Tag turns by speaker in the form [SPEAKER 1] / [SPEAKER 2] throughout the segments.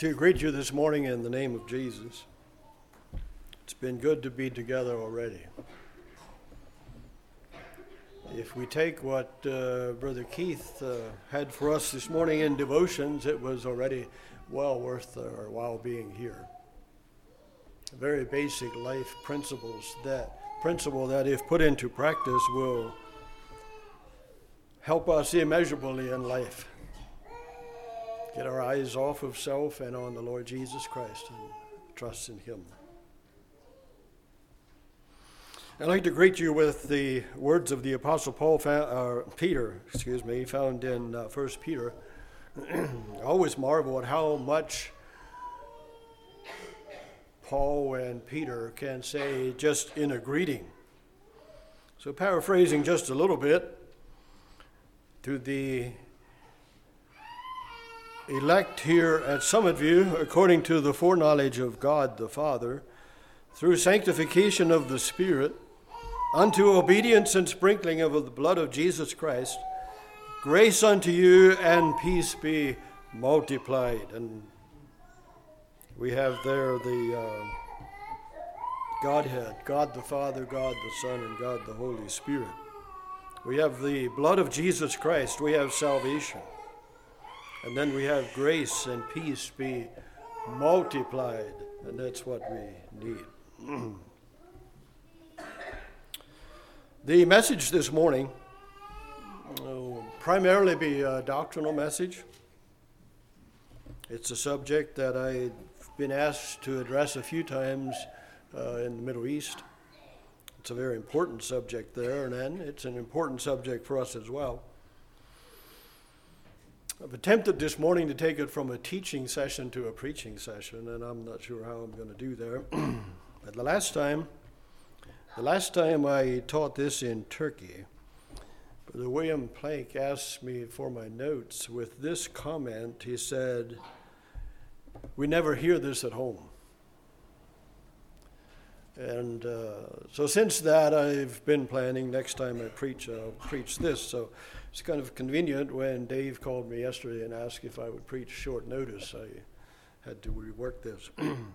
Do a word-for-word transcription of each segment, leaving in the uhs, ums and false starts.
[SPEAKER 1] To greet you this morning in the name of Jesus. It's been good to be together already. If we take what uh, Brother Keith uh, had for us this morning in devotions, it was already well worth our while being here. Very basic life principles, that principle that if put into practice will help us immeasurably in life. Get our eyes off of self and on the Lord Jesus Christ and trust in Him. I'd like to greet you with the words of the Apostle Paul, uh, Peter, excuse me, found in uh, First Peter. I always marvel at how much Paul and Peter can say just in a greeting. So paraphrasing just a little bit, to the elect here at Summit View, according to the foreknowledge of God the Father, through sanctification of the Spirit, unto obedience and sprinkling of the blood of Jesus Christ, grace unto you and peace be multiplied. And we have there the uh, Godhead, God the Father, God the Son, and God the Holy Spirit. We have the blood of Jesus Christ. We have salvation. And then we have grace and peace be multiplied, and that's what we need. The message this morning will primarily be a doctrinal message. It's a subject that I've been asked to address a few times uh, in the Middle East. It's a very important subject there, and then it's an important subject for us as well. I've attempted this morning to take it from a teaching session to a preaching session, and I'm not sure how I'm going to do there. But the last time, the last time I taught this in Turkey, Brother William Plank asked me for my notes with this comment. He said, "We never hear this at home." And uh, so since that, I've been planning next time I preach, I'll preach this. So it's kind of convenient when Dave called me yesterday and asked if I would preach short notice. I had to rework this.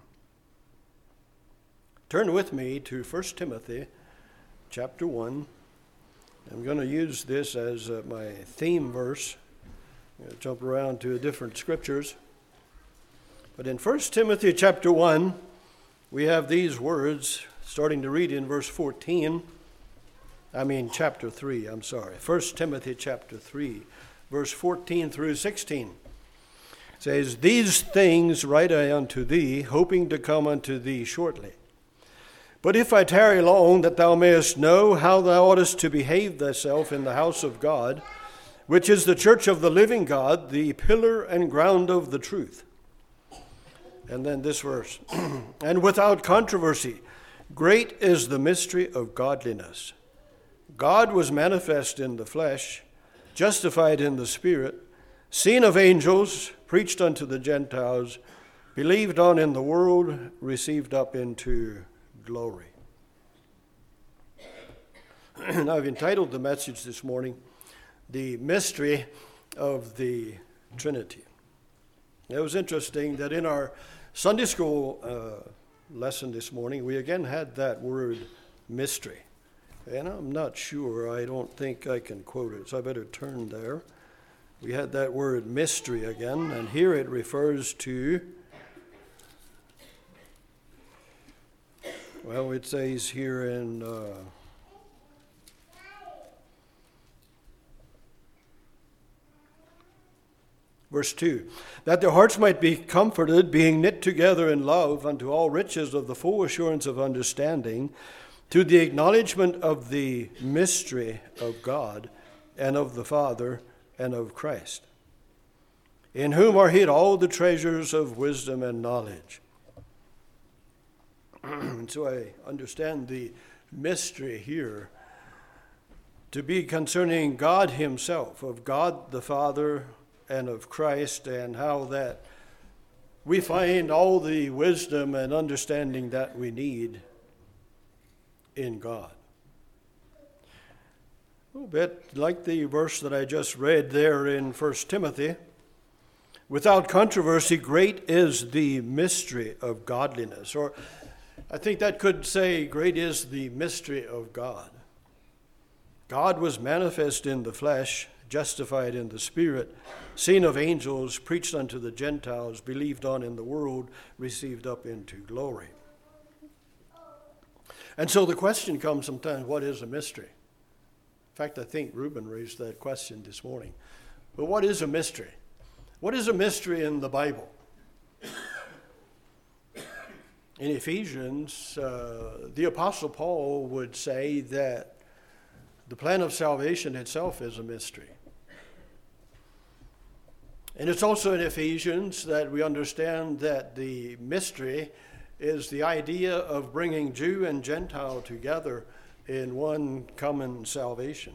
[SPEAKER 1] Turn with me to First Timothy chapter one. I'm going to use this as uh, my theme verse. I'm going to jump around to different scriptures. But in First Timothy chapter one, we have these words, starting to read in verse fourteen. I mean chapter three, I'm sorry. First Timothy chapter three, verse fourteen through sixteen. It says, "These things write I unto thee, hoping to come unto thee shortly. But if I tarry long, that thou mayest know how thou oughtest to behave thyself in the house of God, which is the church of the living God, the pillar and ground of the truth." And then this verse, "And without controversy, great is the mystery of godliness. God was manifest in the flesh, justified in the Spirit, seen of angels, preached unto the Gentiles, believed on in the world, received up into glory." Now I've entitled the message this morning, "The Mystery of the Trinity." It was interesting that in our Sunday school uh, lesson this morning, we again had that word mystery. And I'm not sure, I don't think I can quote it, so I better turn there. We had that word mystery again, and here it refers to, well, it says here in uh, verse two, "That their hearts might be comforted, being knit together in love unto all riches of the full assurance of understanding, to the acknowledgement of the mystery of God and of the Father and of Christ, in whom are hid all the treasures of wisdom and knowledge." And so I understand the mystery here to be concerning God Himself, of God the Father and of Christ, and how that we find all the wisdom and understanding that we need in God. A little bit like the verse that I just read there in First Timothy, Without controversy, great is the mystery of godliness. Or I think that could say, great is the mystery of God. God was manifest in the flesh, justified in the Spirit, seen of angels, preached unto the Gentiles, believed on in the world, received up into glory. And so the question comes sometimes, what is a mystery? In fact, I think Reuben raised that question this morning. But what is a mystery? What is a mystery in the Bible? In Ephesians, uh, the Apostle Paul would say that the plan of salvation itself is a mystery. And it's also in Ephesians that we understand that the mystery is the idea of bringing Jew and Gentile together in one common salvation.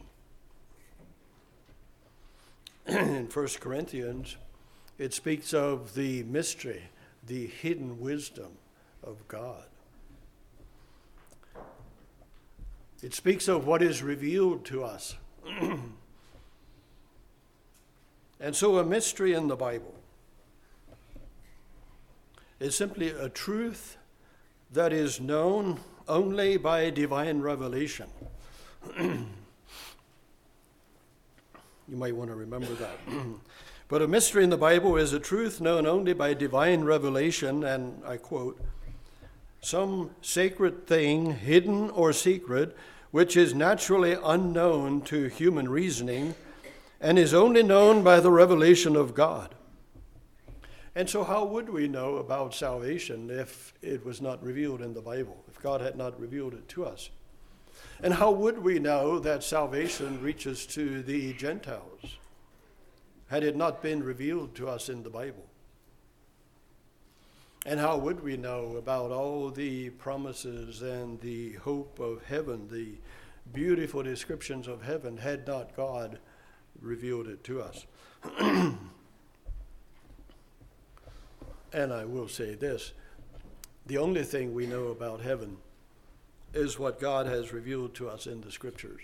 [SPEAKER 1] In First Corinthians, it speaks of the mystery, the hidden wisdom of God. It speaks of what is revealed to us. And so a mystery in the Bible is simply a truth that is known only by divine revelation. You might want to remember that. But a mystery in the Bible is a truth known only by divine revelation, and I quote, some sacred thing, hidden or secret, which is naturally unknown to human reasoning and is only known by the revelation of God. And so how would we know about salvation if it was not revealed in the Bible, if God had not revealed it to us? And how would we know that salvation reaches to the Gentiles had it not been revealed to us in the Bible? And how would we know about all the promises and the hope of heaven, the beautiful descriptions of heaven, had not God revealed it to us? And I will say this, the only thing we know about heaven is what God has revealed to us in the Scriptures.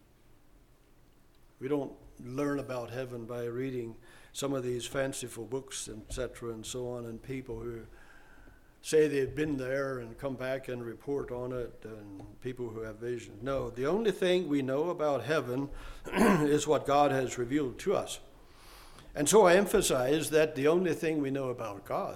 [SPEAKER 1] We don't learn about heaven by reading some of these fanciful books, et cetera, and so on, and people who say they've been there and come back and report on it, and people who have visions. No, the only thing we know about heaven is what God has revealed to us. And so I emphasize that the only thing we know about God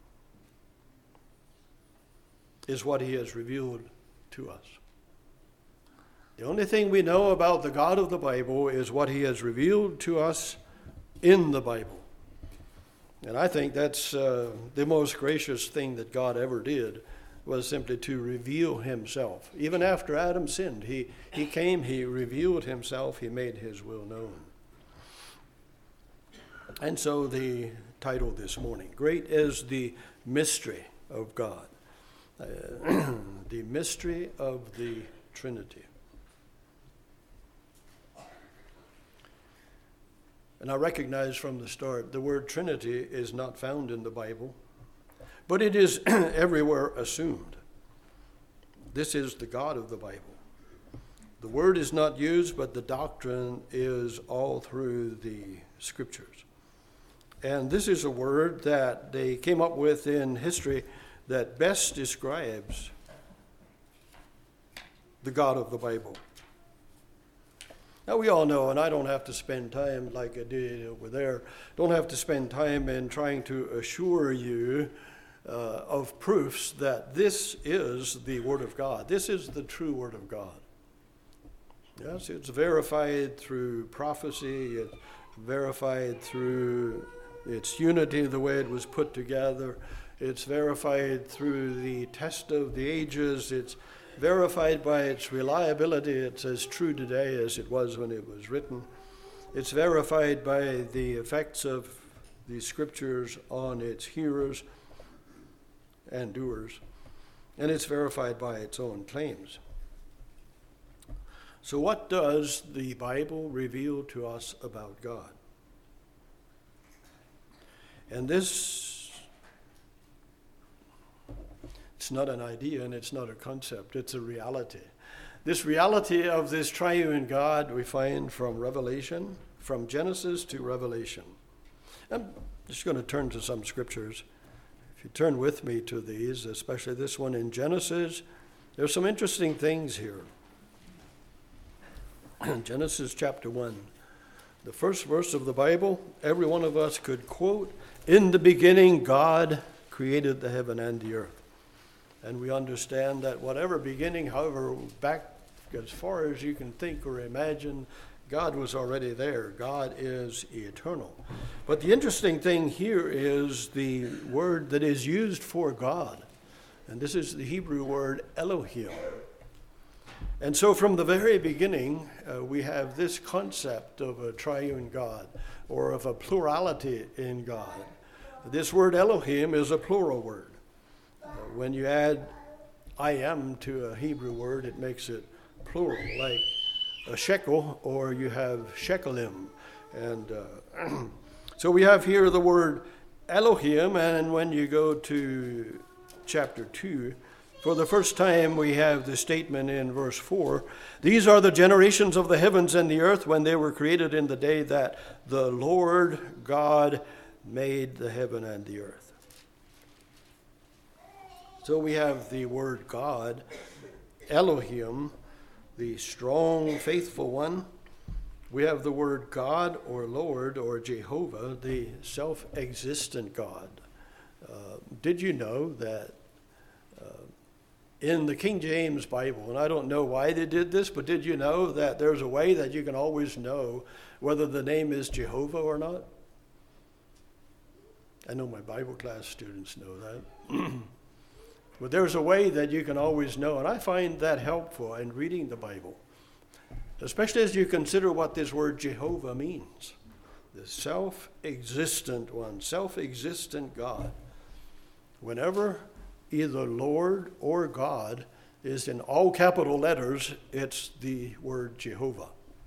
[SPEAKER 1] is what he has revealed to us. The only thing we know about the God of the Bible is what he has revealed to us in the Bible. And I think that's uh, the most gracious thing that God ever did, was simply to reveal himself. Even after Adam sinned, he, he came, he revealed himself, he made his will known. And so the title this morning, Great is the Mystery of God. Uh, the mystery of the Trinity. And I recognize from the start the word Trinity is not found in the Bible, but it is everywhere assumed. This is the God of the Bible. The word is not used, but the doctrine is all through the Scriptures. And this is a word that they came up with in history that best describes the God of the Bible. Now we all know, and I don't have to spend time like I did over there, don't have to spend time in trying to assure you uh, of proofs that this is the Word of God. This is the true Word of God. Yes, it's verified through prophecy, it's verified through its unity, the way it was put together. It's verified through the test of the ages. It's verified by its reliability. It's as true today as it was when it was written. It's verified by the effects of the Scriptures on its hearers and doers. And it's verified by its own claims. So what does the Bible reveal to us about God? And this, it's not an idea and it's not a concept, it's a reality. This reality of this triune God we find from Revelation, from Genesis to Revelation. And Just going to turn to some scriptures. If you turn with me to these, especially this one in Genesis, there's some interesting things here. Genesis chapter one, the first verse of the Bible, every one of us could quote, "In the beginning God created the heaven and the earth." And we understand that whatever beginning, however back as far as you can think or imagine, God was already there. God is eternal. But the interesting thing here is the word that is used for God. And this is the Hebrew word Elohim. And so from the very beginning, uh, we have this concept of a triune God, or of a plurality in God. This word Elohim is a plural word. Uh, when you add I am to a Hebrew word, it makes it plural, like a shekel, or you have shekelim. And uh, so we have here the word Elohim, and when you go to chapter two, for the first time we have the statement in verse four, "These are the generations of the heavens and the earth when they were created in the day that the Lord God made the heaven and the earth." So we have the word God, Elohim, the strong, faithful one. We have the word God or Lord or Jehovah, the self-existent God. Uh, did you know that uh, in the King James Bible, and I don't know why they did this, but did you know that there's a way that you can always know whether the name is Jehovah or not? I know my Bible class students know that. But there's a way that you can always know, and I find that helpful in reading the Bible, especially as you consider what this word Jehovah means. The self-existent one, self-existent God. Whenever either Lord or God is in all capital letters, it's the word Jehovah.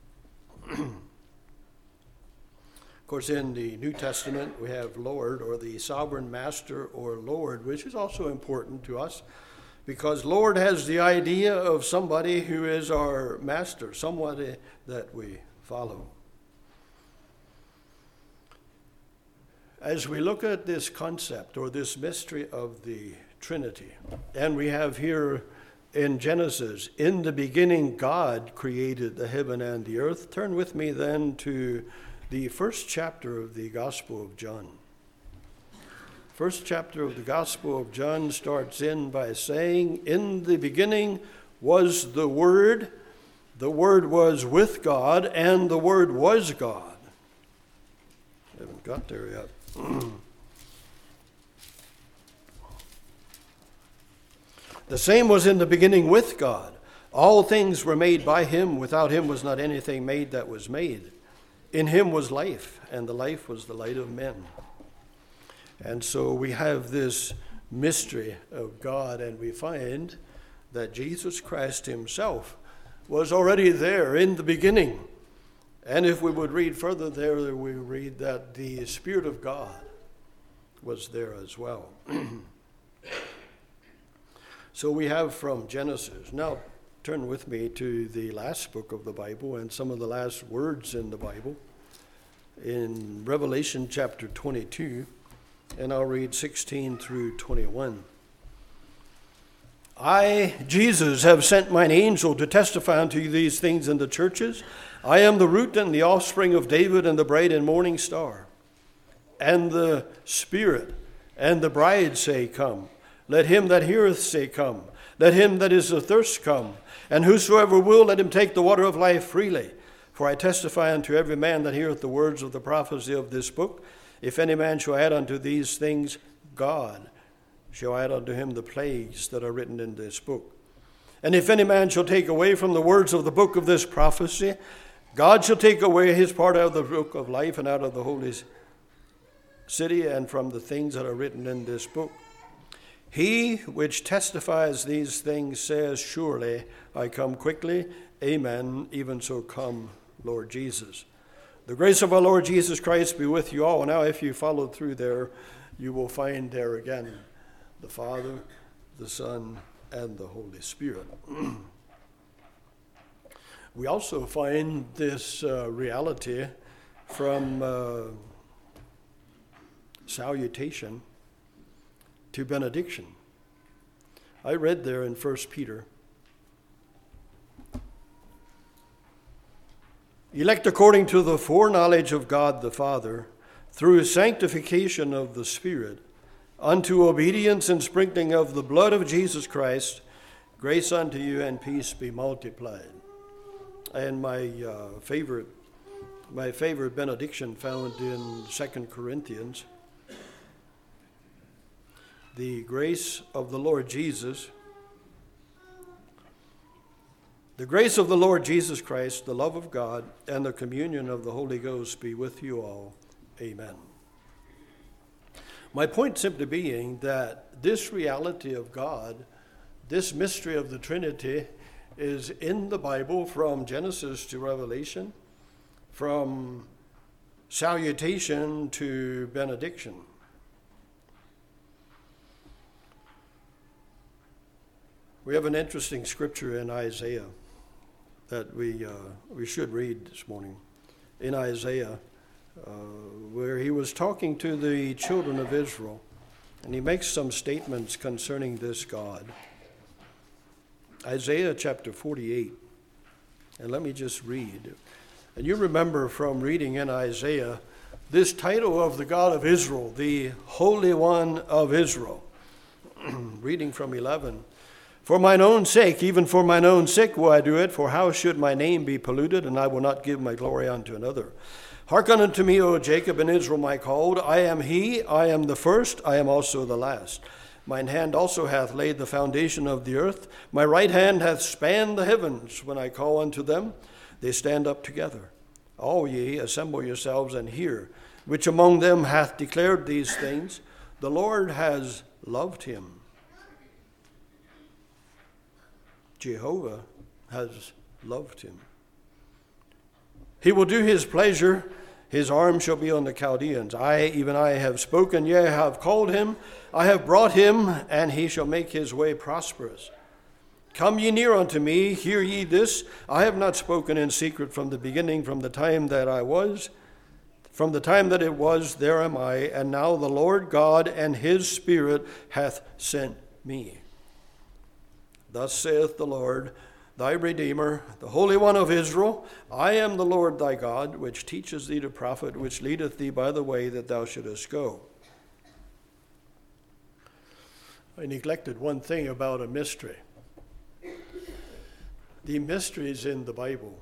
[SPEAKER 1] Of course, in the New Testament, we have Lord, or the sovereign master, or Lord, which is also important to us, because Lord has the idea of somebody who is our master, somebody that we follow. As we look at this concept, or this mystery of the Trinity, and we have here in Genesis, "In the beginning God created the heaven and the earth," turn with me then to the first chapter of the Gospel of John. First chapter of the Gospel of John starts in by saying, "In the beginning was the Word, the Word was with God, and the Word was God." I haven't got there yet. "The same was in the beginning with God. All things were made by him. Without him was not anything made that was made. In him was life, and the life was the light of men." And so we have this mystery of God, and we find that Jesus Christ himself was already there in the beginning. And if we would read further there, we read that the Spirit of God was there as well. So we have from Genesis. Now, turn with me to the last book of the Bible and some of the last words in the Bible, in Revelation chapter twenty-two, and I'll read sixteen through twenty-one. "I, Jesus, have sent mine angel to testify unto you these things in the churches. I am the root and the offspring of David and the bright and morning star. And the Spirit and the bride say, Come. Let him that heareth say, Come. Let him that is athirst come. And whosoever will, let him take the water of life freely. For I testify unto every man that heareth the words of the prophecy of this book, if any man shall add unto these things, God shall add unto him the plagues that are written in this book. And if any man shall take away from the words of the book of this prophecy, God shall take away his part out of the book of life and out of the holy city and from the things that are written in this book. He which testifies these things says, Surely I come quickly. Amen. Even so come, Lord Jesus. The grace of our Lord Jesus Christ be with you all." Now, if you follow through there, you will find there again the Father, the Son, and the Holy Spirit. We also find this uh, reality from uh, salutation to benediction. I read there in First Peter, elect according to the foreknowledge of God the Father, through sanctification of the Spirit, unto obedience and sprinkling of the blood of Jesus Christ, grace unto you and peace be multiplied. And my uh, favorite, my favorite benediction found in Second Corinthians, the grace of the Lord Jesus, the grace of the Lord Jesus Christ, the love of God, and the communion of the Holy Ghost be with you all. Amen. My point simply being that this reality of God, this mystery of the Trinity, is in the Bible from Genesis to Revelation, from salutation to benediction. We have an interesting scripture in Isaiah that we uh, we should read this morning. In Isaiah, uh, where he was talking to the children of Israel, and he makes some statements concerning this God. Isaiah chapter forty-eight, and let me just read. And you remember from reading in Isaiah this title of the God of Israel, the Holy One of Israel. Reading from eleven. For mine own sake, even for mine own sake will I do it, for how should my name be polluted, and I will not give my glory unto another. Hearken unto me, O Jacob, and Israel my called. I am he, I am the first, I am also the last. Mine hand also hath laid the foundation of the earth. My right hand hath spanned the heavens. When I call unto them, they stand up together. All ye, assemble yourselves and hear. Which among them hath declared these things? The Lord has loved him. Jehovah has loved him. He will do his pleasure. His arm shall be on the Chaldeans. I, even I, have spoken, yea, have called him. I have brought him, and he shall make his way prosperous. Come ye near unto me, hear ye this. I have not spoken in secret from the beginning, from the time that I was. From the time that it was, there am I. And now the Lord God and his Spirit hath sent me. Thus saith the Lord, thy Redeemer, the Holy One of Israel, I am the Lord thy God, which teaches thee to profit, which leadeth thee by the way that thou shouldest go. I neglected one thing about a mystery. The mysteries in the Bible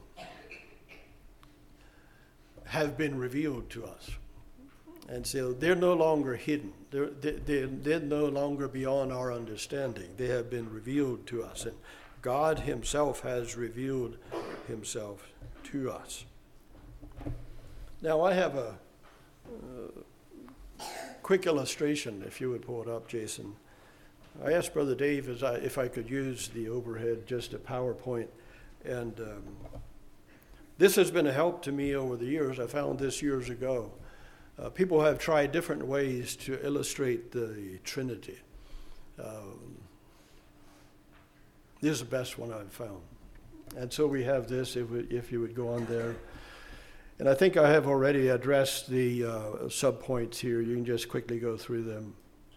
[SPEAKER 1] have been revealed to us. And so they're no longer hidden. They're, they're, they're no longer beyond our understanding. They have been revealed to us. And God himself has revealed himself to us. Now I have a uh, quick illustration, if you would pull it up, Jason. I asked Brother Dave as I, if I could use the overhead, just a PowerPoint. And um, this has been a help to me over the years. I found this years ago. Uh, people have tried different ways to illustrate the Trinity. Um, this is the best one I've found. And so we have this, if, we, if you would go on there. And I think I have already addressed the uh, subpoints here. You can just quickly go through them.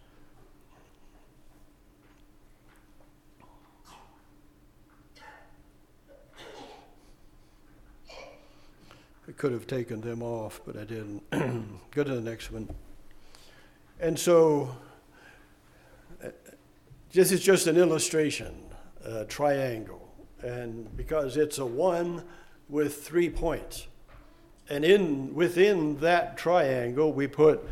[SPEAKER 1] I could have taken them off, but I didn't. Go to the next one. And so uh, this is just an illustration, a triangle. And because it's a one with three points. And in within that triangle, we put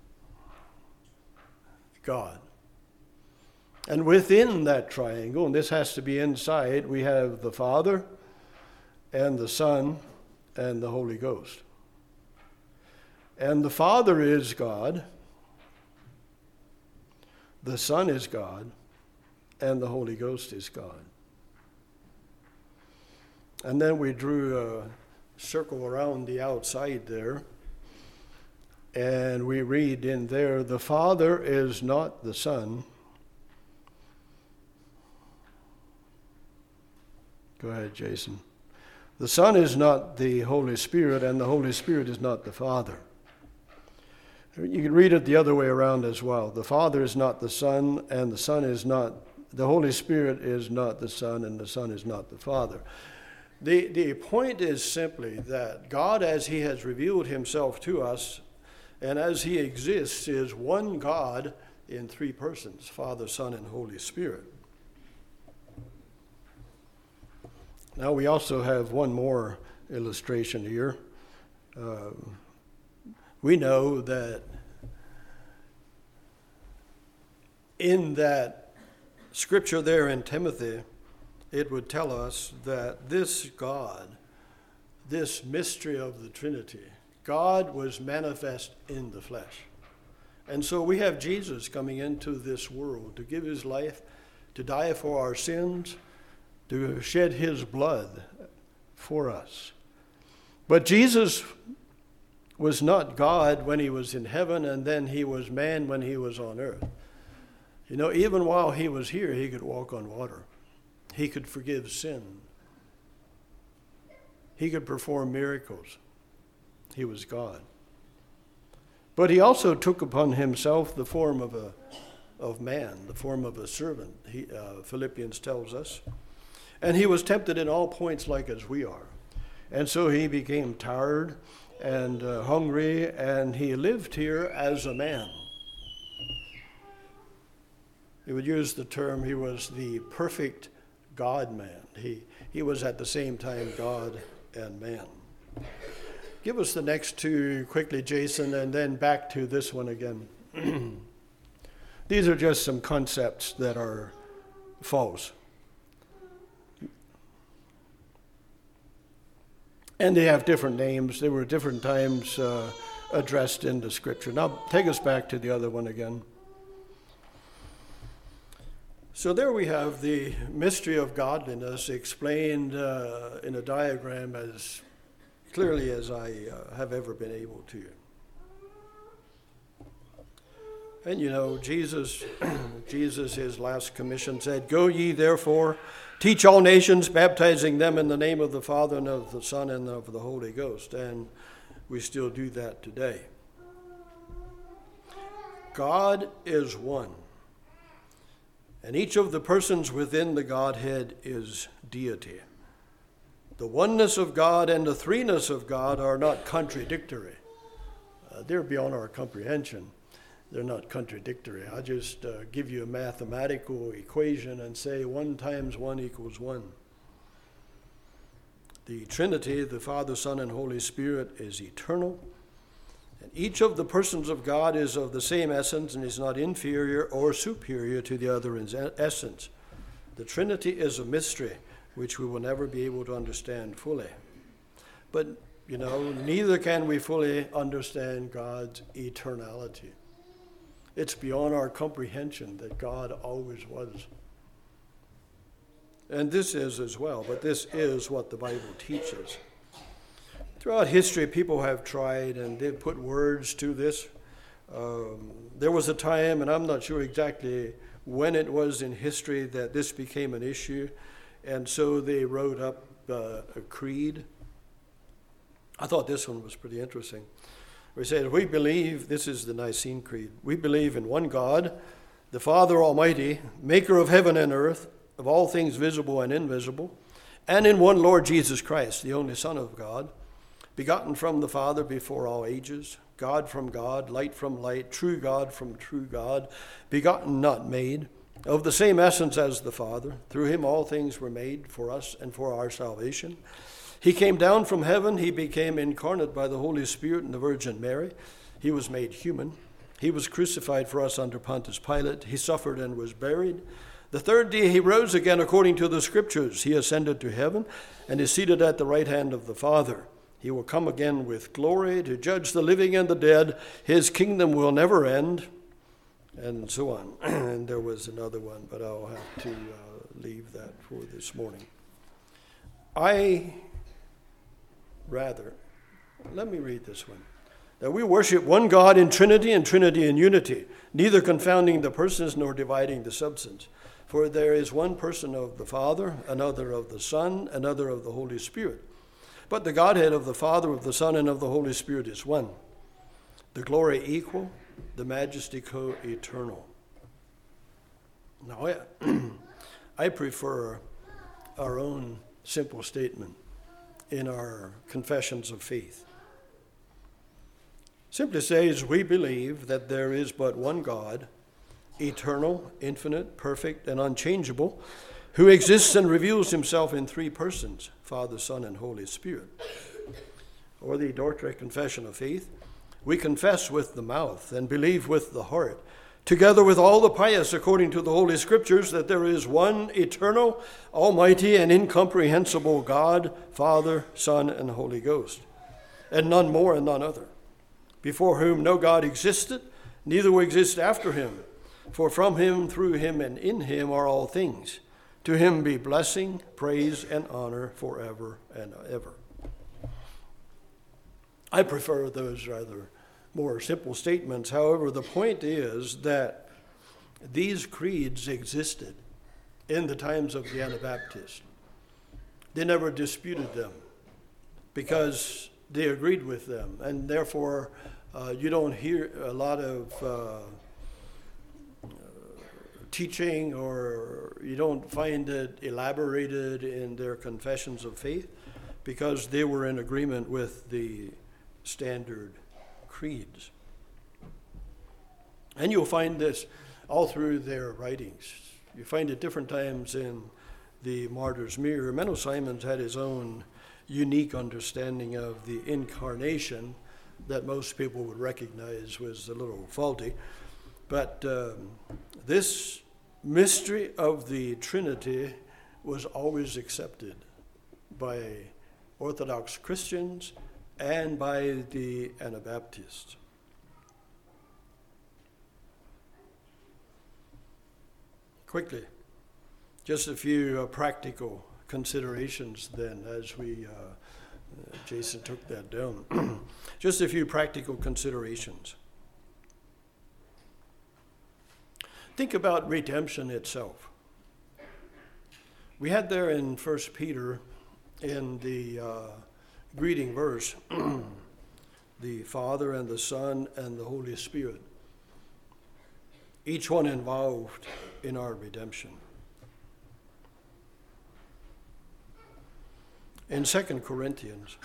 [SPEAKER 1] God. And within that triangle, and this has to be inside, we have the Father and the Son and the Holy Ghost. And the Father is God, the Son is God, and the Holy Ghost is God. And then we drew a circle around the outside there, and we read in there, the Father is not the Son. Go ahead, Jason. The Son is not the Holy Spirit, and the Holy Spirit is not the Father. You can read it the other way around as well. The Father is not the Son, and the Son is not, the Holy Spirit is not the Son, and the Son is not the Father. The, the point is simply that God, as he has revealed himself to us, and as he exists, is one God in three persons, Father, Son, and Holy Spirit. Now we also have one more illustration here. Uh, we know that in that scripture there in Timothy, it would tell us that this God, this mystery of the Trinity, God was manifest in the flesh. And so we have Jesus coming into this world to give his life, to die for our sins, to shed his blood for us. But Jesus was not God when he was in heaven, and then he was man when he was on earth. You know, even while he was here, he could walk on water. He could forgive sin. He could perform miracles. He was God. But he also took upon himself the form of a of man, the form of a servant, he, uh, Philippians tells us. And he was tempted in all points like as we are. And so he became tired and uh, hungry, and he lived here as a man. He would use the term, he was the perfect God-man. He, he was at the same time God and man. Give us the next two quickly, Jason, and then back to this one again. These are just some concepts that are false. And they have different names. They were different times uh, addressed in the scripture. Now, take us back to the other one again. So there we have the mystery of godliness explained uh, in a diagram as clearly as I uh, have ever been able to. And you know, Jesus, Jesus, his last commission said, "Go ye therefore, teach all nations, baptizing them in the name of the Father and of the Son and of the Holy Ghost." And we still do that today. God is one. And each of the persons within the Godhead is deity. The oneness of God and the threeness of God are not contradictory. Uh, they're beyond our comprehension. They're not contradictory. I just uh, give you a mathematical equation and say one times one equals one. The Trinity, the Father, Son, and Holy Spirit, is eternal. And each of the persons of God is of the same essence and is not inferior or superior to the other in essence. The Trinity is a mystery which we will never be able to understand fully. But, you know, neither can we fully understand God's eternality. It's beyond our comprehension that God always was. And this is as well, but this is what the Bible teaches. Throughout history, people have tried and they've put words to this. Um, there was a time, and I'm not sure exactly when it was in history, that this became an issue. And so they wrote up uh, a creed. I thought this one was pretty interesting. We said, we believe, this is the Nicene Creed, we believe in one God, the Father Almighty, maker of heaven and earth, of all things visible and invisible, and in one Lord Jesus Christ, the only Son of God, begotten from the Father before all ages, God from God, light from light, true God from true God, begotten, not made, of the same essence as the Father. Through him all things were made for us and for our salvation. He came down from heaven. He became incarnate by the Holy Spirit and the Virgin Mary. He was made human. He was crucified for us under Pontius Pilate. He suffered and was buried. The third day he rose again according to the Scriptures. He ascended to heaven and is seated at the right hand of the Father. He will come again with glory to judge the living and the dead. His kingdom will never end, and so on. And there was another one, but I'll have to uh, leave that for this morning. I rather, let me read this one, that we worship one God in Trinity and Trinity in unity, neither confounding the persons nor dividing the substance. For there is one person of the Father, another of the Son, another of the Holy Spirit. But the Godhead of the Father, of the Son, and of the Holy Spirit is one. the glory equal, the majesty co-eternal. Now, I, I prefer our own simple statement in our confessions of faith. Simply says, we believe that there is but one God, eternal, infinite, perfect, and unchangeable, who exists and reveals himself in three persons, Father, Son, and Holy Spirit. Or the Dordrecht Confession of Faith, we confess with the mouth and believe with the heart, together with all the pious according to the Holy Scriptures, that there is one eternal, almighty, and incomprehensible God, Father, Son, and Holy Ghost, and none more and none other, before whom no God existed, neither will exist after him. For from him, through him, and in him are all things. To him be blessing, praise, and honor forever and ever. I prefer those rather more simple statements. However, the point is that these creeds existed in the times of the Anabaptists. They never disputed them because they agreed with them, and therefore uh, you don't hear a lot of uh, teaching, or you don't find it elaborated in their confessions of faith, because they were in agreement with the standard creeds. And you'll find this all through their writings. You find it different times in the Martyr's Mirror. Menno Simons had his own unique understanding of the incarnation that most people would recognize was a little faulty. But um, this mystery of the Trinity was always accepted by Orthodox Christians and by the Anabaptists. Quickly, just a few uh, practical considerations then, as we, uh, uh, Jason took that down. Just a few practical considerations. Think about redemption itself. We had there in First Peter, in the uh, greeting verse, the Father and the Son and the Holy Spirit, each one involved in our redemption. In Second Corinthians,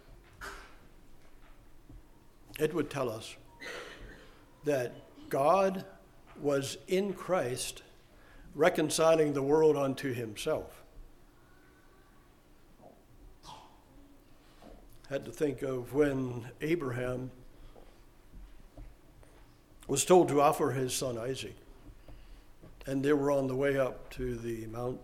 [SPEAKER 1] it would tell us that God was in Christ reconciling the world unto himself. Had to think of when Abraham was told to offer his son Isaac, and they were on the way up to the mount.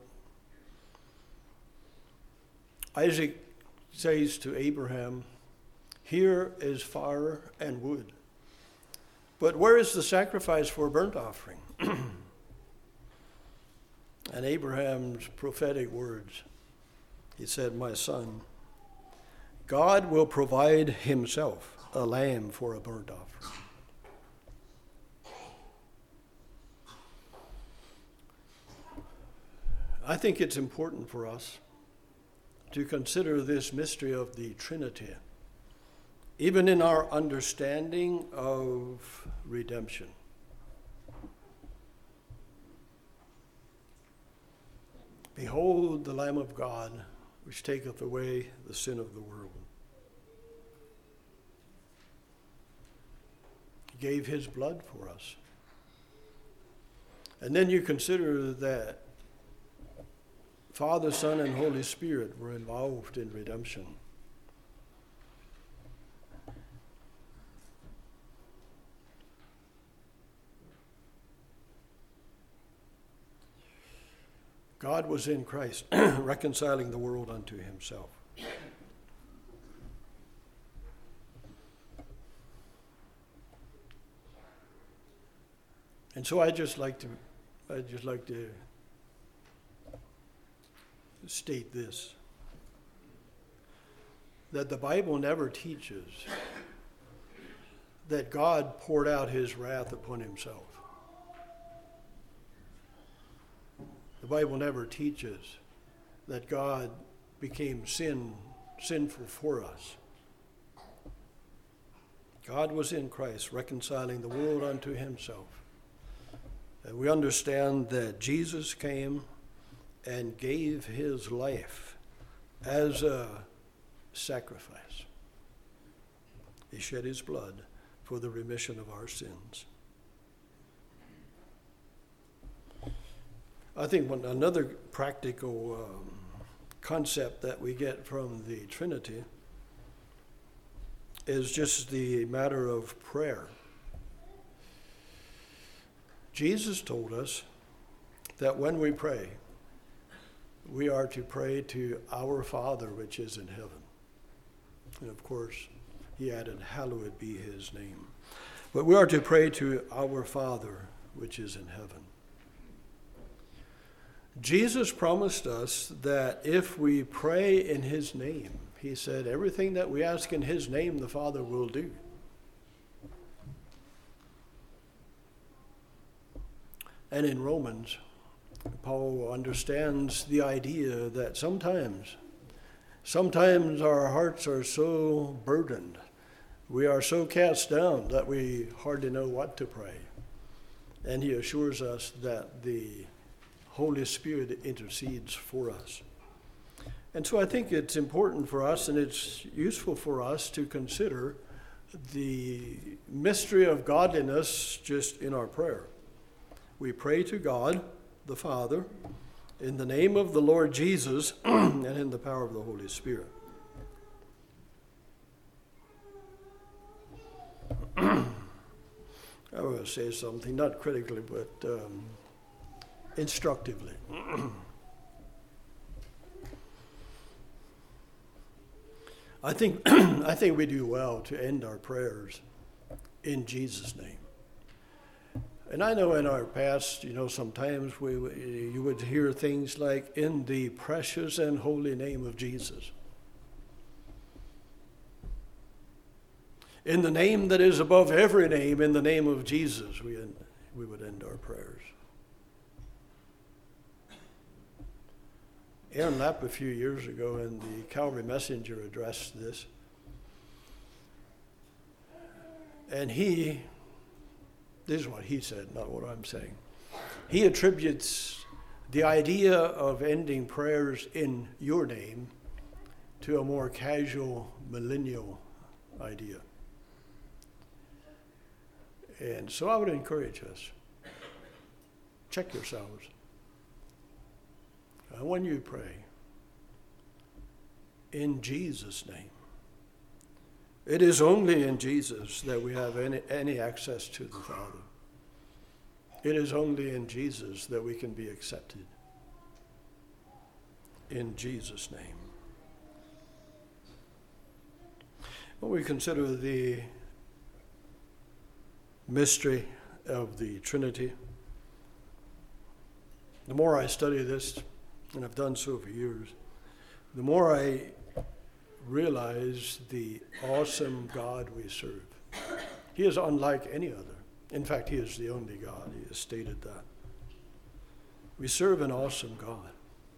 [SPEAKER 1] Isaac says to Abraham, "Here is fire and wood, but where is the sacrifice for a burnt offering?" And Abraham's prophetic words, he said, "My son, God will provide himself a lamb for a burnt offering." I think it's important for us to consider this mystery of the Trinity, even in our understanding of redemption. Behold the Lamb of God, which taketh away the sin of the world. He gave his blood for us. And then you consider that Father, Son, and Holy Spirit were involved in redemption. God was in Christ, reconciling the world unto himself. And so I just like to, I just like to state this, that the Bible never teaches that God poured out his wrath upon himself. The Bible never teaches that God became sin, sinful for us. God was in Christ, reconciling the world unto himself. And we understand that Jesus came and gave his life as a sacrifice. He shed his blood for the remission of our sins. I think one, another practical um, concept that we get from the Trinity is just the matter of prayer. Jesus told us that when we pray, we are to pray to our Father which is in heaven. And of course, he added, hallowed be his name. But we are to pray to our Father which is in heaven. Jesus promised us that if we pray in his name, he said, everything that we ask in his name, the Father will do. And in Romans, Paul understands the idea that sometimes, sometimes our hearts are so burdened, we are so cast down that we hardly know what to pray. And he assures us that the Holy Spirit intercedes for us. And so I think it's important for us and it's useful for us to consider the mystery of godliness just in our prayer. We pray to God, the Father, in the name of the Lord Jesus and in the power of the Holy Spirit. I want to say something, not critically, but um, instructively. I think I think we do well to end our prayers in Jesus' name. And I know in our past, you know, sometimes we you would hear things like, in the precious and holy name of Jesus. In the name that is above every name, in the name of Jesus, we end, we would end our prayers. Aaron Lapp a few years ago in the Calvary Messenger addressed this. And he, this is what he said, not what I'm saying. He attributes the idea of ending prayers in your name to a more casual millennial idea. And so I would encourage us, check yourselves. Uh, when you pray, in Jesus' name, it is only in Jesus that we have any, any access to the Father. It is only in Jesus that we can be accepted. In Jesus' name. When we consider the mystery of the Trinity, the more I study this, and I've done so for years, the more I realize the awesome God we serve. He is unlike any other. In fact, he is the only God. He has stated that. We serve an awesome God.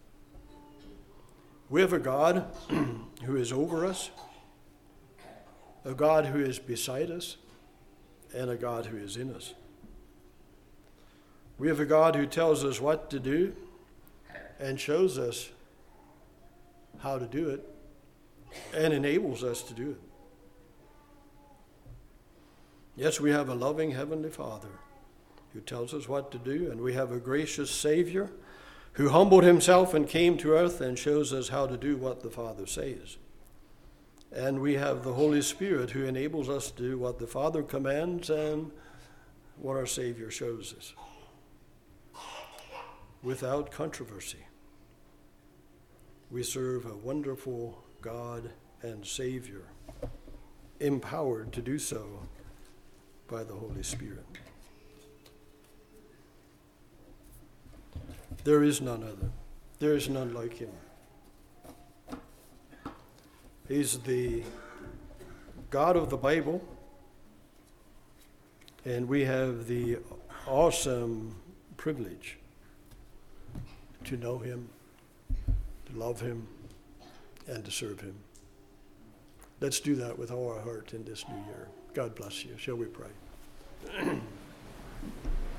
[SPEAKER 1] We have a God who is over us, a God who is beside us, and a God who is in us. We have a God who tells us what to do and shows us how to do it and enables us to do it. Yes, we have a loving Heavenly Father who tells us what to do, and we have a gracious Savior who humbled himself and came to earth and shows us how to do what the Father says. And we have the Holy Spirit who enables us to do what the Father commands and what our Savior shows us, without controversy. We serve a wonderful God and Savior, empowered to do so by the Holy Spirit. There is none other. There is none like him. He's the God of the Bible, and we have the awesome privilege to know him, to love him, and to serve him. Let's do that with all our heart in this new year. God bless you. Shall we pray?